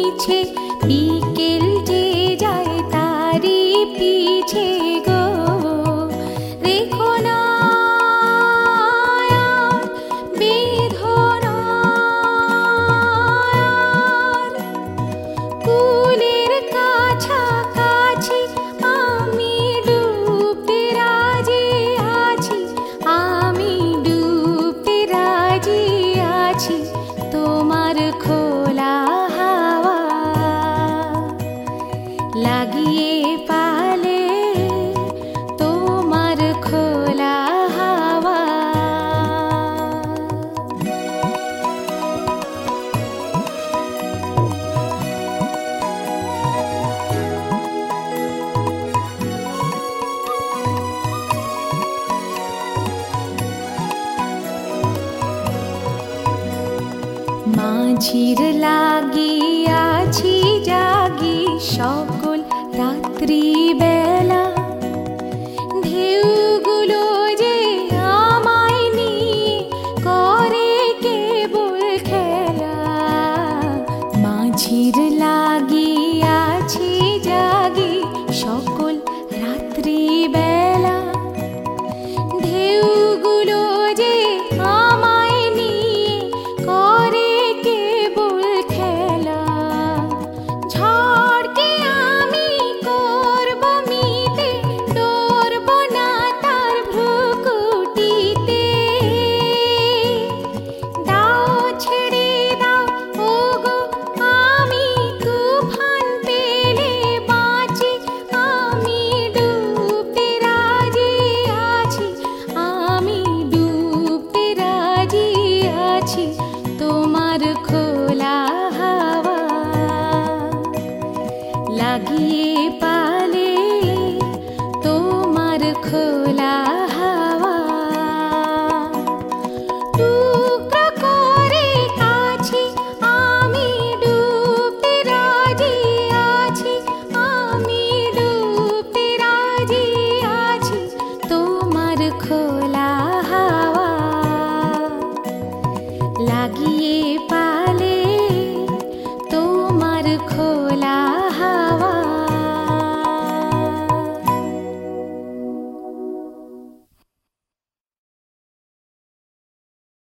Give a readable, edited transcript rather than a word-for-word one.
মিছে বিকেল যে যায় তারি পিছে গো রেখো না আর বেদনা আর। কুলের কাছাকাছি আমি ডুবতে রাজি আছি, আমি ডুবতে রাজি আছি তোমার খোলা হাওয়া লাগিয়ে পালে তোমার খোলা হাওয়া। মাঝির লাগিয়াছি জাগি সকল রাত্রি বেলা, ঢেউগুলো যে আমায় নিয়ে করে কেবল খেলা। মাঝির লাগিয়াছি জাগি সকল রাত্রি বেলা, ঢেউগুলো যে আমায় নিয়ে করে কেবল খেলা। ঝড়কে আমি করব মিতে, ডরব না তার ভ্রুকুটিতে। দাও ছেড়ে দাও ওগো আমি তুফান পেলে বাঁচি, আমি ডুবতে রাজি আছি, আমি ডুবতে রাজি আছি তোমার খোলা হাওয়া লাগিয়ে